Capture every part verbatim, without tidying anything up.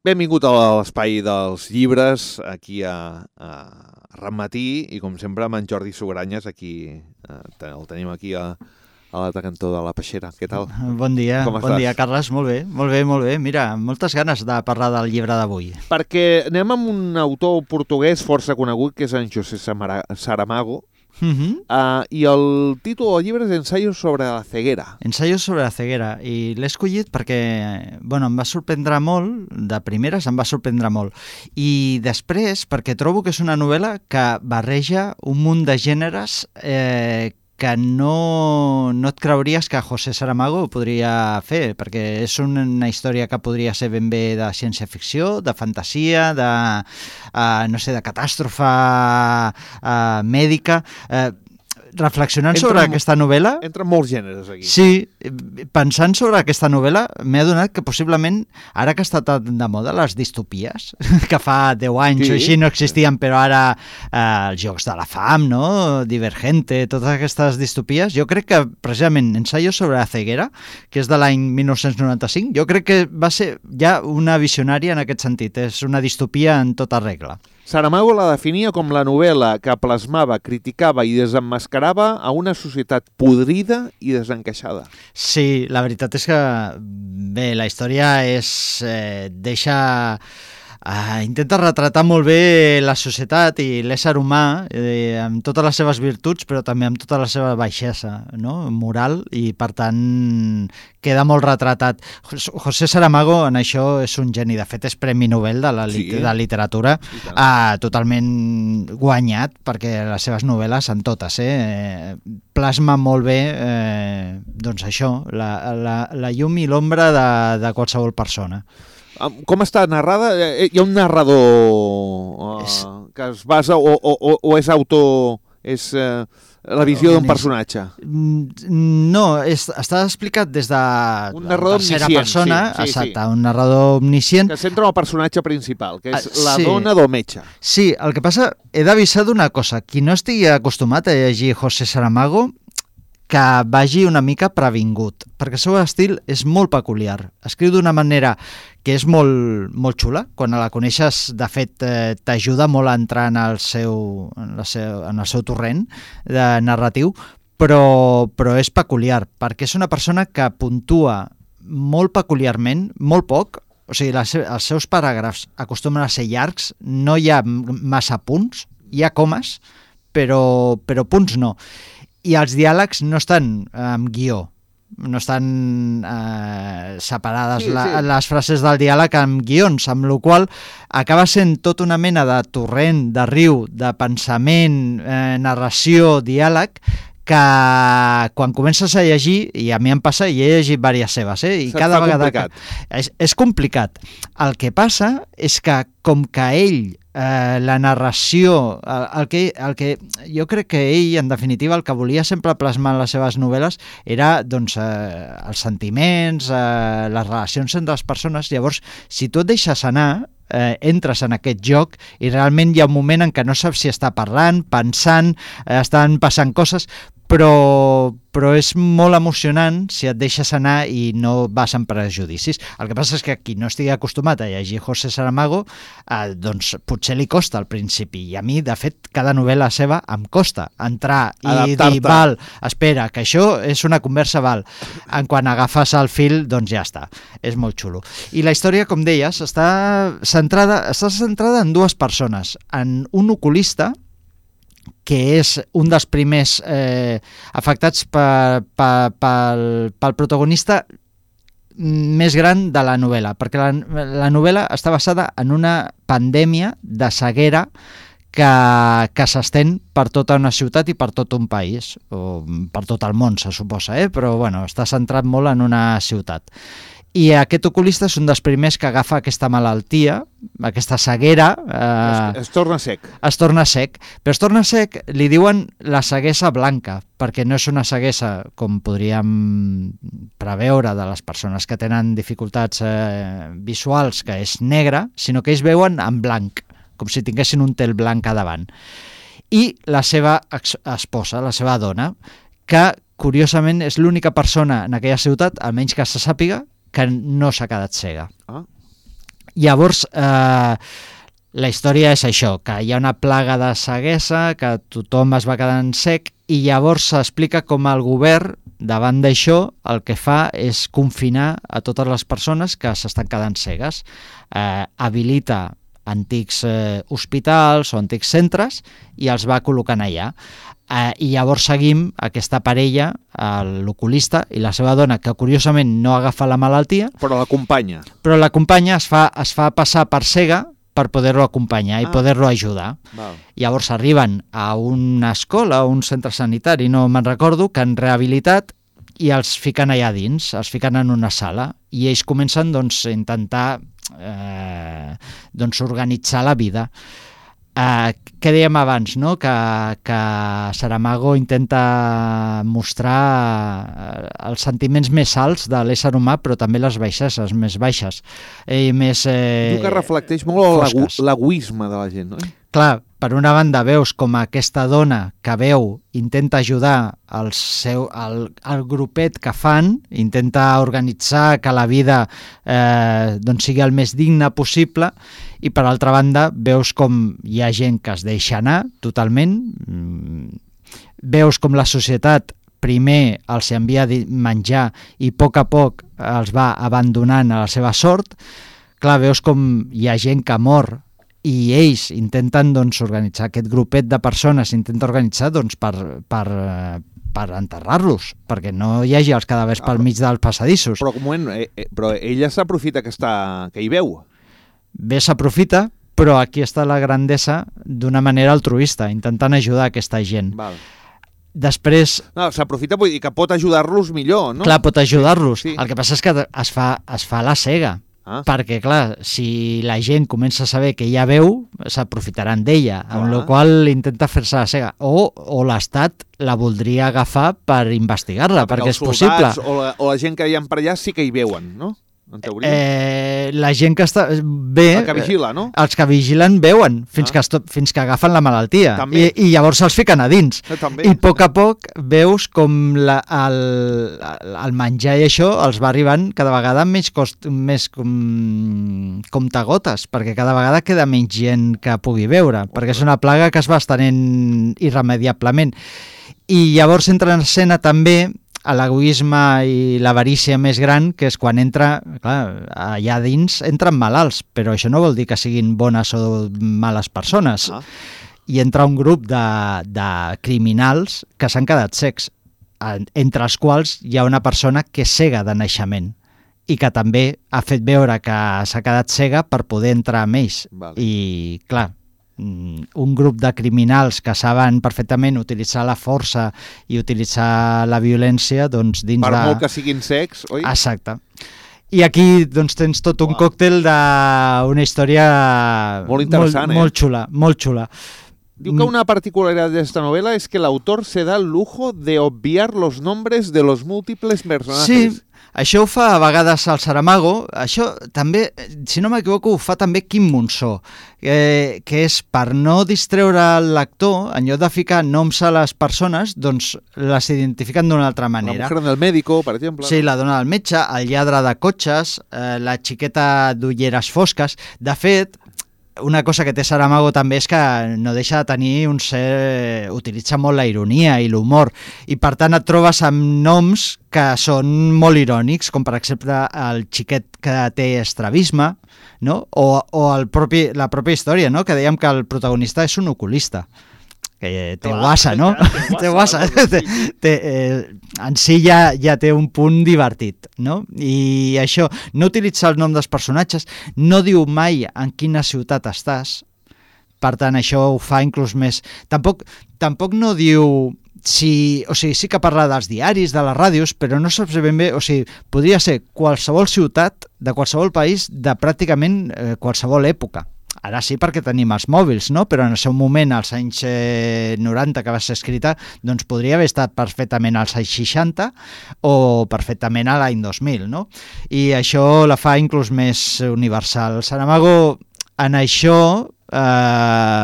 Benvingut a l'espai dels llibres, aquí a, a Ramatí, i com sempre amb en Jordi Sugranyes, aquí, eh, el tenim aquí a, a l'altre cantó de la Peixera. Què tal? Bon dia, Com bon estàs? dia, Carles, molt bé, molt bé, molt bé. Mira, moltes ganes de parlar del llibre d'avui. Perquè anem amb un autor portuguès força conegut, que és en José Samara- Saramago, Uh-huh. uh, i el títol del llibre és Ensayos sobre la ceguera. Ensayos sobre la ceguera, i l'he escollit perquè, bueno, em va sorprendre molt, de primeres em va sorprendre molt, i després perquè trobo que és una novel·la que barreja un munt de gèneres eh, que no, no et creuries que José Saramago ho podria fer, perquè és una història que podria ser ben bé de ciència-ficció, de fantasia, de, uh, no sé, de catàstrofe uh, mèdica. Uh, reflexionant Entra sobre mo- aquesta novel·la, Entren molts gèneres aquí. sí, pensant sobre aquesta novel·la, m'he adonat que possiblement, ara que està tan de moda les distopies, que fa deu anys Sí. o així no existien, però ara eh, els jocs de la fam, no? Divergente, totes aquestes distopies, jo crec que precisament Ensayos sobre la ceguera, que és de l'any mil nou-cents noranta-cinc, jo crec que va ser ja una visionària en aquest sentit, és una distopia en tota regla. Saramago la definia com la novel·la que plasmava, criticava i desemmascarava a una societat podrida i desencaixada. Sí, la veritat és que, bé, la història és, eh, deixa... Uh, intenta retratar molt bé la societat i l'ésser humà eh, amb totes les seves virtuts, però també amb tota la seva baixesa, no? Moral, i per tant queda molt retratat. Jos- José Saramago en això és un geni, de fet és Premi Nobel de la lit Sí. de literatura, I tant. uh, totalment guanyat, perquè les seves novel·les, en totes, eh, eh, plasma molt bé eh, doncs això, la, la, la llum i l'ombra de, de qualsevol persona. Am- Com està narrada? Eh, Hi ha un narrador uh, És- que es basa o, o, o, o és autor... és eh, la visió d'un Omnis- personatge. Mm, No, és, està explicat des de Un narrador tercera omniscient, persona, sí, sí, exacte, sí. un narrador omniscient. Que centra en el personatge principal, que és Ah, la sí. dona del metge. Sí, el que passa, he d'avisar d'una cosa, qui no estigui acostumat a llegir José Saramago, que vagi una mica previngut, perquè el seu estil és molt peculiar. Escriu d'una manera que és molt, molt xula. Quan la coneixes, de fet, eh, t'ajuda molt a entrar en el seu, en la seu, en el seu torrent de narratiu, però, però és peculiar, perquè és una persona que puntua molt peculiarment, molt poc. O sigui, les, se- els seus paràgrafs acostumen a ser llargs, no hi ha m- massa punts, hi ha comes, però, però punts no. I els diàlegs no estan amb guió, no estan eh, separades Sí, la, sí. les frases del diàleg amb guions, amb la qual acaba sent tota una mena de torrent, de riu, de pensament, eh, narració, diàleg, que quan comences a llegir, i a mi em passa, i he llegit diverses seves, eh, i Se't cada fa vegada complicat. que... És, és complicat. El que passa és que, com que ell, eh, la narració, el, el, que, el que jo crec que ell, en definitiva, el que volia sempre plasmar en les seves novel·les era, doncs, eh, els sentiments, eh, les relacions entre les persones. Llavors, si tu et deixes anar, eh, entres en aquest joc i realment hi ha un moment en què no saps si està parlant, pensant, eh, estan passant coses, però, però és molt emocionant si et deixes anar i no vas amb prejudicis. El que passa és que qui no estigui acostumat a llegir José Saramago, eh, doncs potser li costa al principi, i a mi, de fet, cada novel·la seva em costa entrar i Adaptar-te. dir, val, espera, que això és una conversa, val. En quan agafes el fil, doncs ja està. És molt xulo. I la història, com deies, està centrada, està centrada en dues persones, en un oculista, que és un dels primers eh, afectats per, per, pel, pel protagonista més gran de la novel·la, perquè la, la novel·la està basada en una pandèmia de ceguera que, que s'estén per tota una ciutat i per tot un país, o per tot el món, se suposa, eh? Però bueno, està centrat molt en una ciutat. I aquest oculista és un dels primers que agafa aquesta malaltia, aquesta ceguera. Es, Eh, es torna sec. es torna sec, però es torna sec, li diuen la ceguesa blanca, perquè no és una ceguesa com podríem preveure de les persones que tenen dificultats eh, visuals, que és negra, sinó que ells veuen en blanc, com si tinguessin un tel blanc a davant. I la seva ex- esposa, la seva dona, que curiosament és l'única persona en aquella ciutat, almenys que se sàpiga, que no s'ha quedat cega. Ah. Llavors, eh, la història és això, que hi ha una plaga de ceguesa, que tothom es va quedant sec, i llavors s'explica com el govern, davant d'això, el que fa és confinar a totes les persones que s'estan quedant cegues. Eh, habilita antics eh, hospitals o antics centres i els va col·locant allà. Eh, I llavors seguim aquesta parella, l'oculista i la seva dona, que curiosament no agafa la malaltia, Però l'acompanya. però l'acompanya, es fa, es fa passar per cega per poder-lo acompanyar i Ah. poder-lo ajudar. Val. Llavors arriben a una escola o un centre sanitari, no me'n recordo, que han rehabilitat i els fiquen allà dins, els fiquen en una sala i ells comencen doncs, a intentar eh, doncs, organitzar la vida. Eh, què dèiem abans, no? que, que Saramago intenta mostrar eh, els sentiments més alts de l'ésser humà, però també les baixeses més baixes i més eh, Diu que reflecteix molt l'ego- fosques. l'egoisme de la gent, no? Clar, per una banda veus com aquesta dona que veu intenta ajudar el, seu, el, el grupet que fan, intenta organitzar que la vida eh, doncs sigui el més digna possible, i per altra banda veus com hi ha gent que es deixa anar totalment, mm, veus com la societat primer els envia a menjar i a poc a poc els va abandonant a la seva sort. Clar, veus com hi ha gent que mor i ells intenten doncs, organitzar aquest grupet de persones, intenta organitzar doncs, per, per, eh, per enterrar-los, perquè no hi hagi els cadàvers pel mig dels passadissos. Però, un moment, eh, eh, però ella s'aprofita que, està, que hi veu. Bé, s'aprofita, però aquí està la grandesa d'una manera altruista, intentant ajudar aquesta gent. Val. Després, No, s'aprofita, vull dir que pot ajudar-los millor, no? clar, pot ajudar-los. Sí. El que passa és que es fa, es fa la cega. Ah. Perquè, clar, si la gent comença a saber que ella veu, s'aprofitaran d'ella, amb Ah. la qual cosa intenta fer-se la cega. O, o l'Estat la voldria agafar per investigar-la, perquè els és possible. soldats o la, o la gent que hi ha per allà sí que hi veuen, no? En teoria. Eh, la gent que està... Bé, El que vigila, no? els que vigilen veuen fins, Ah. que, esto, fins que agafen la malaltia També. i, i llavors se'ls fiquen a dins. Eh, també. I a poc a poc veus com la, el, el menjar i això els va arribant cada vegada amb més, cost, més com, comptagotes, perquè cada vegada queda menys gent que pugui veure, perquè és una plaga que es va estenent irremediablement. I llavors entra en escena també a l'egoisme i l'avarícia més gran, que és quan entra, clar, allà dins entren malalts, però això no vol dir que siguin bones o males persones. Ah. I entra un grup de, de criminals que s'han quedat cecs, entre els quals hi ha una persona que és cega de naixement i que també ha fet veure que s'ha quedat cega per poder entrar amb ells. Vale. I, clar, un grup de criminals que saben perfectament utilitzar la força i utilitzar la violència doncs dins Per de... molt que siguin secs, oi? Exacte. I aquí doncs tens tot un Uau. còctel d'una història Molt interessant, molt, eh? molt xula, molt xula. Diu que una particularidad de esta novela es que el autor se da el lujo de obviar los nombres de los múltiples personajes. Sí, això ho fa a vegades al Saramago, això també, si no m'equivoco, ho fa també Quim Monzó, eh, que és per no distreure el lector, en lloc de ficar noms a les persones, doncs les identifiquen d'una altra La manera. mujer del médico, per exemple. Sí, la dona del metge, el lladre de cotxes, eh, la xiqueta d'ulleres fosques. De fet, una cosa que té Saramago també és que no deixa de tenir un cert... utilitza molt la ironia i l'humor, i per tant et trobes amb noms que són molt irònics, com per exemple el xiquet que té estrabisme, no? o, o el propi, la pròpia història, no? Que dèiem que el protagonista és un oculista, que té Clar, guassa, no? clar, té guassa. Té, té, eh, en si ja, ja té un punt divertit, no? I això, no utilitza el nom dels personatges, no diu mai en quina ciutat estàs, per tant això ho fa inclús més... Tampoc, tampoc no diu... Si, o sigui, sí que parla dels diaris, de les ràdios, però no saps ben bé, o sigui, podria ser qualsevol ciutat de qualsevol país de pràcticament eh, qualsevol època. Ara sí perquè tenim els mòbils, no? Però en el seu moment, als anys eh, noranta que va ser escrita, doncs podria haver estat perfectament als anys seixanta o perfectament a l'any dos mil, no? I això la fa inclús més universal. Saramago en això eh,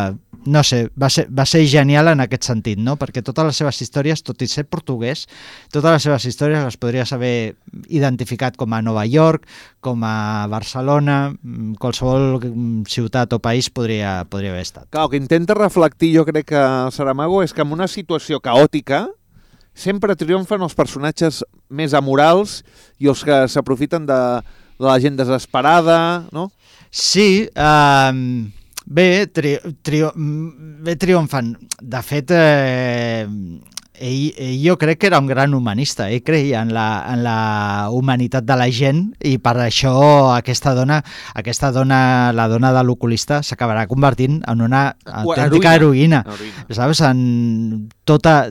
no sé, va ser, va ser genial en aquest sentit, no? Perquè totes les seves històries, tot i ser portuguès, totes les seves històries les podries haver identificat com a Nova York, com a Barcelona, qualsevol ciutat o país podria, podria haver estat. Clar, el que intenta reflectir, jo crec que el Saramago, és que en una situació caòtica sempre triomfen els personatges més amorals i els que s'aprofiten de, de la gent desesperada, no? Sí, eh, bé, tri, tri, bé triomfant. De fet, eh, ell, ell jo crec que era un gran humanista, ell creia en la, en la humanitat de la gent i per això aquesta dona, aquesta dona la dona de l'oculista s'acabarà convertint en una autèntica heroïna. heroïna. Saps? En tota...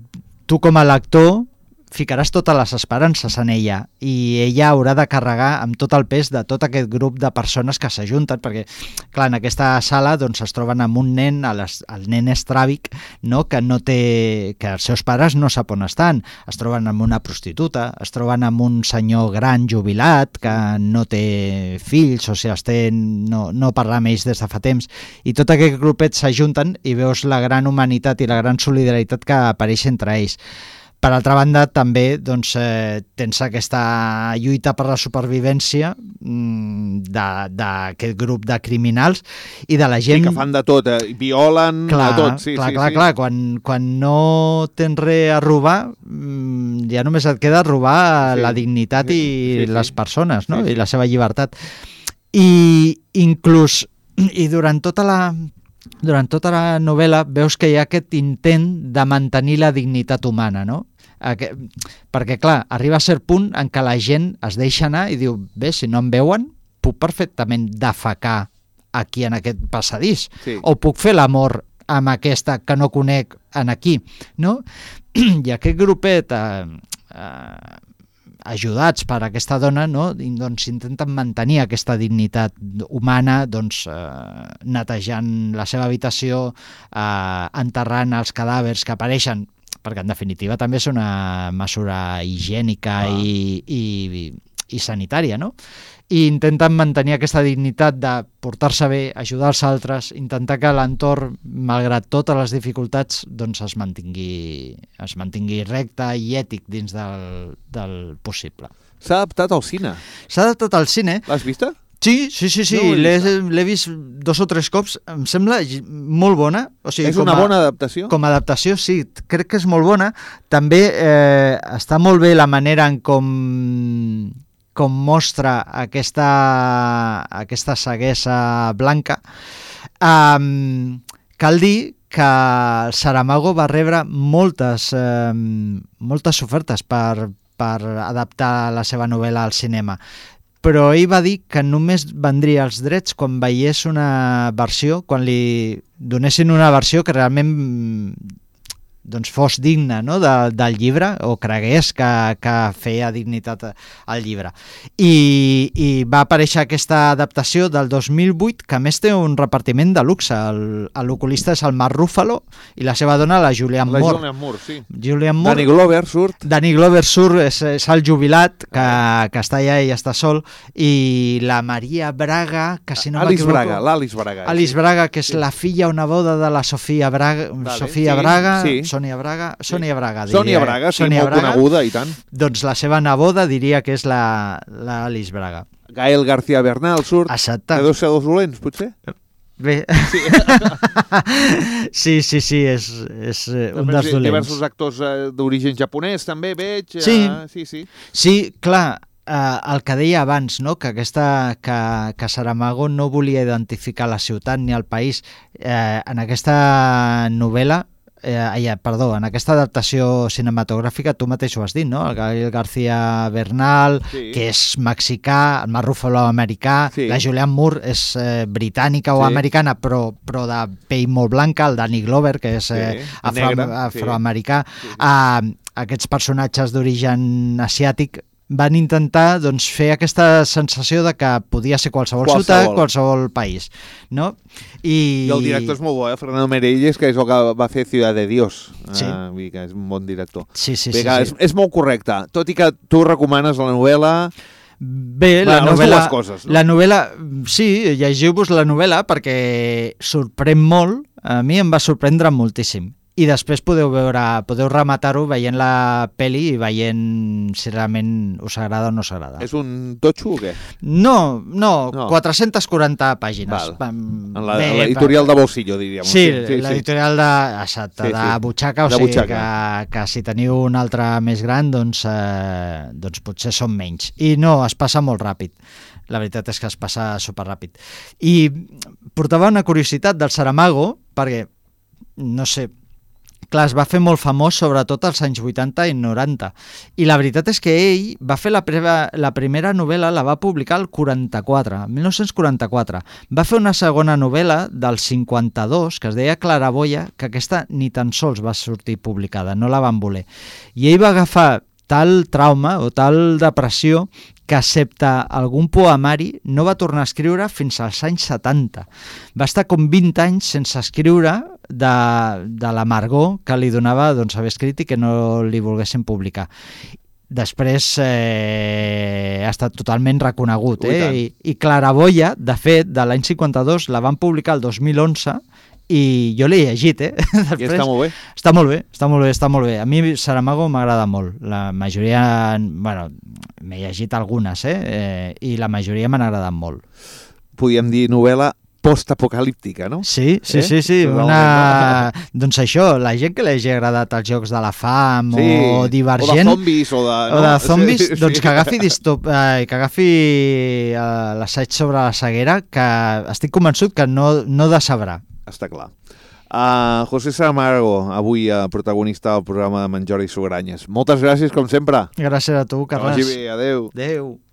Tu com a lector ficaràs totes les esperances en ella i ella haurà de carregar amb tot el pes de tot aquest grup de persones que s'ajunten, perquè clar, en aquesta sala doncs, es troben amb un nen, el, el nen estràbic, no? que no té, que els seus pares no sap on estan, es troben amb una prostituta, es troben amb un senyor gran jubilat que no té fills, o sigui, es té, no, no parla amb ells des de fa temps, i tot aquest grupet s'ajunten i veus la gran humanitat i la gran solidaritat que apareix entre ells. Per altra banda, també doncs, eh, tens aquesta lluita per la supervivència mm, d'aquest grup de criminals i de la gent... Sí, que fan de tot, eh? Violen, clar, de tot. Sí, clar, sí, clar, sí. clar. Quan, quan no tens res a robar, mm, ja només et queda robar sí. la dignitat i sí, sí. les persones, no? Sí, sí. I la seva llibertat. I inclús, i durant tota la... Durant tota la novel·la veus que hi ha aquest intent de mantenir la dignitat humana, no? Perquè, clar, arriba a cert punt en què la gent es deixa anar i diu, bé, si no em veuen, puc perfectament defecar aquí en aquest passadís, sí. o puc fer l'amor amb aquesta que no conec en aquí, no? I aquest grupet eh, eh, ajudats per aquesta dona, no? doncs intenten mantenir aquesta dignitat humana, doncs, eh, netejant la seva habitació, eh, enterrant els cadàvers que apareixen, perquè en definitiva també és una mesura higiènica ah. i, i, i sanitària, no? I intenten mantenir aquesta dignitat de portar-se bé, ajudar els altres, intentar que l'entorn, malgrat totes les dificultats, doncs es mantingui, es mantingui recte i ètic dins del, del possible. S'ha adaptat al cine. S'ha adaptat al cine. L'has vista? Sí, sí, sí, sí. No l'he vist dos o tres cops, em sembla molt bona. O sigui, és una a, bona adaptació? Com a adaptació, sí, crec que és molt bona. També eh, està molt bé la manera en com, com mostra aquesta, aquesta ceguesa blanca. Um, cal dir que Saramago va rebre moltes, eh, moltes ofertes per, per adaptar la seva novel·la al cinema, però ell va dir que només vendria els drets quan veiés una versió, quan li donessin una versió que realment doncs, fos digna, no? de, del llibre, o cregués que, que feia dignitat al llibre. I, I va aparèixer aquesta adaptació del dos mil vuit, que a més té un repartiment de luxe. L'oculista és el Mark Ruffalo i la seva dona, la Julianne la Moore. Julianne Moore, sí. Julianne Moore. Danny Glover surt. Danny Glover surt, és, és el jubilat, que, que està allà i està sol, i la Maria Braga, que si no Alice m'equivoco... Braga, l'Alice Braga. Alice sí. Braga, que és sí. la filla o neboda de la Sofia Braga, vale, Sofia sí, Braga, sí. Sònia Braga, Sònia Braga, diria. Sònia Braga, sí, Sònia molt Braga, coneguda, i tant. Doncs la seva neboda diria que és la, la Alice Braga. Gael García Bernal surt. Exacte. De dos ser dos dolents, potser? Bé. Sí, sí, sí, sí, és, és un dels dolents. Diversos actors eh, d'origen japonès, també, veig. Eh, sí. sí, sí. Sí, clar, eh, el que deia abans, no? que, aquesta, que, que Saramago no volia identificar la ciutat ni el país. Eh, en aquesta novel·la, Eh, perdó, en aquesta adaptació cinematogràfica tu mateix ho has dit, no? El Gael García Bernal, sí. que és mexicà, el Mark Ruffalo americà, sí. la Julianne Moore és eh, britànica o sí. americana, però, però de pell molt blanca, el Danny Glover, que és eh, sí. afro, afroamericà. Sí. Uh, aquests personatges d'origen asiàtic van intentar doncs, fer aquesta sensació de que podia ser qualsevol, qualsevol. ciutat, qualsevol país, no? I... I el director és molt bo, eh? Fernando Meirelles, que és el que va fer Ciudad de Dios, sí. uh, que és un bon director. Sí, sí, Bé, sí, sí. És, és molt correcte, tot i que tu recomanes la novel·la... Bé, la, la novel·la, coses, no? la novel·la, sí, llegiu-vos la novel·la perquè sorprèn molt a mi em va sorprendre moltíssim. I després podeu veure, podeu rematar-ho veient la peli i veient si realment us agrada o no us agrada. És un totxo o què? No, no, No. quatre-centes quaranta pàgines. Val. Pam, En la- bé, en l'editorial de bolsillo, diríem. Sí, l'editorial de, exacte, Sí, de sí. butxaca, o De sigui butxaca. que, que si teniu un altre més gran, doncs, eh, doncs potser són menys. I no, es passa molt ràpid. La veritat és que es passa superràpid. I portava una curiositat del Saramago, perquè, no sé, clar, es va fer molt famós sobretot als anys vuitanta i noranta. I la veritat és que ell va fer la, preva, la primera novel·la, la va publicar el quaranta-quatre, mil nou-cents quaranta-quatre. Va fer una segona novel·la del cinquanta-dos, que es deia Claraboia, que aquesta ni tan sols va sortir publicada, no la van voler. I ell va agafar tal trauma o tal depressió que, excepte algun poemari, no va tornar a escriure fins als anys setanta. Va estar com vint anys sense escriure de, de l'amargor que li donava doncs, haver escrit i que no li volguessin publicar. Després eh, ha estat totalment reconegut. Eh? I, I Claraboia, de fet, de l'any cinquanta-dos, la van publicar el dos mil onze i jo l'he llegit, eh? Després, I està molt bé. Està molt bé, està molt bé, està molt bé. A mi Saramago m'agrada molt. La majoria, bueno, m'he llegit algunes, eh? eh? I la majoria m'han agradat molt. Podríem dir novel·la post-apocalíptica, no? Sí, sí, Eh? sí, sí. Totalment, Una... Doncs això, la gent que li hagi agradat els jocs de la fam Sí, o Divergent... o de zombis, o de... O de zombis, Sí, doncs sí. que agafi, distop, eh, que agafi eh, l'assaig sobre la ceguera, que estic convençut que no, no decebrà. Està clar. Uh, José Saramago, avui uh, protagonista del programa de Menjor i Sugranyes. Moltes gràcies, com sempre. Gràcies a tu, Que Carles. vagi bé, adeu. Adéu.